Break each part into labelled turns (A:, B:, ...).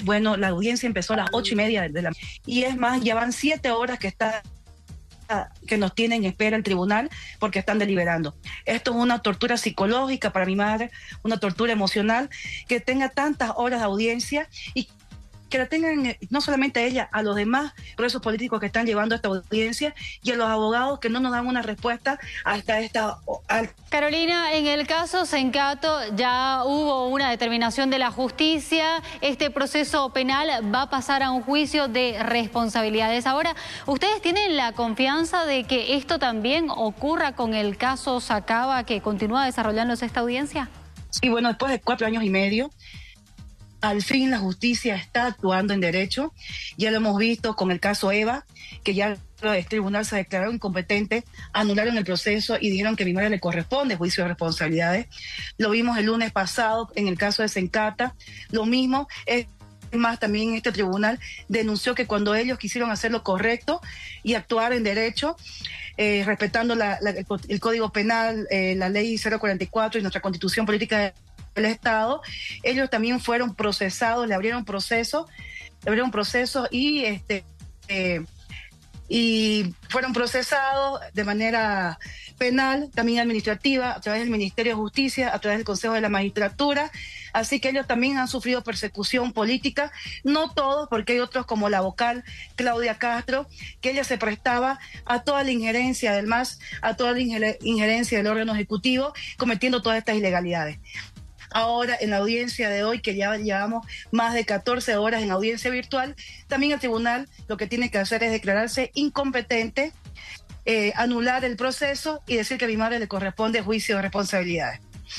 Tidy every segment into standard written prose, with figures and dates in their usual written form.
A: Bueno, la audiencia empezó a las 8:30 de la... Y es más, ya van 7 horas que nos tienen en espera el tribunal porque están deliberando. Esto es una tortura psicológica para mi madre, una tortura emocional, que tenga tantas horas de audiencia y que la tengan no solamente a ella, a los demás presos políticos que están llevando esta audiencia y a los abogados que no nos dan una respuesta hasta esta...
B: Carolina, en el caso Sencato ya hubo una determinación de la justicia. Este proceso penal va a pasar a un juicio de responsabilidades. Ahora, ¿ustedes tienen la confianza de que esto también ocurra con el caso Sacaba, que continúa desarrollándose esta audiencia?
A: Sí, bueno, después de 4 años y medio, al fin la justicia está actuando en derecho. Ya lo hemos visto con el caso Eva, que ya el tribunal se declaró incompetente, anularon el proceso y dijeron que a mi madre le corresponde juicio de responsabilidades. Lo vimos el lunes pasado en el caso de Sencata, lo mismo. Es más, también este tribunal denunció que cuando ellos quisieron hacer lo correcto y actuar en derecho, respetando el Código Penal, la Ley 044 y nuestra Constitución Política del Estado, ellos también fueron procesados, le abrieron proceso y fueron procesados de manera penal, también administrativa, a través del Ministerio de Justicia, a través del Consejo de la Magistratura. Así que ellos también han sufrido persecución política, no todos, porque hay otros como la vocal Claudia Castro, que ella se prestaba a toda la injerencia del MAS, a toda la injerencia del órgano ejecutivo, cometiendo todas estas ilegalidades. Ahora, en la audiencia de hoy, que ya llevamos más de 14 horas en audiencia virtual, también el tribunal lo que tiene que hacer es declararse incompetente, anular el proceso y decir que a mi madre le corresponde juicio de responsabilidades.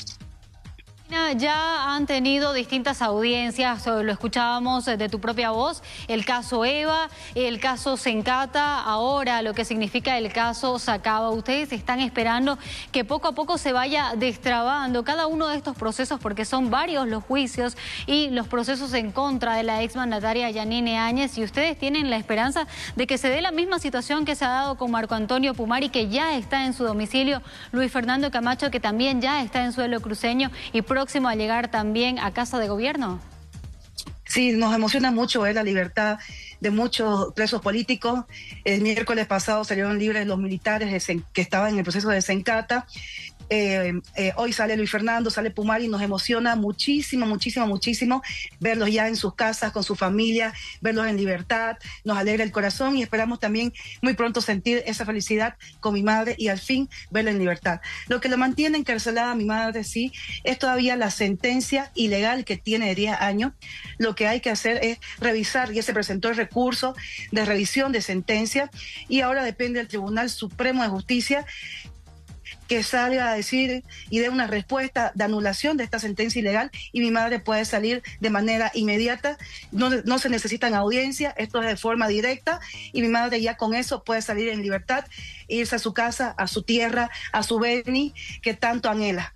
B: Ya han tenido distintas audiencias, lo escuchábamos de tu propia voz, el caso Eva, el caso Sencata, ahora lo que significa el caso Sacaba. Ustedes están esperando que poco a poco se vaya destrabando cada uno de estos procesos, porque son varios los juicios y los procesos en contra de la exmandataria Yanine Áñez, y ustedes tienen la esperanza de que se dé la misma situación que se ha dado con Marco Antonio Pumari, que ya está en su domicilio, Luis Fernando Camacho, que también ya está en suelo cruceño y próximo a llegar también a Casa de Gobierno.
A: Sí, nos emociona mucho ver la libertad de muchos presos políticos. El miércoles pasado salieron libres los militares que estaban en el proceso de Sencata. Hoy sale Luis Fernando, sale Pumari, nos emociona muchísimo, muchísimo, muchísimo verlos ya en sus casas, con su familia, verlos en libertad, nos alegra el corazón y esperamos también muy pronto sentir esa felicidad con mi madre y al fin verla en libertad. Lo que lo mantiene encarcelada a mi madre, sí, es todavía la sentencia ilegal que tiene de 10 años. Lo que hay que hacer es revisar, ya se presentó el recurso de revisión de sentencia y ahora depende del Tribunal Supremo de Justicia que salga a decir y dé una respuesta de anulación de esta sentencia ilegal y mi madre puede salir de manera inmediata. No se necesitan audiencias, esto es de forma directa y mi madre ya con eso puede salir en libertad e irse a su casa, a su tierra, a su Beni que tanto anhela.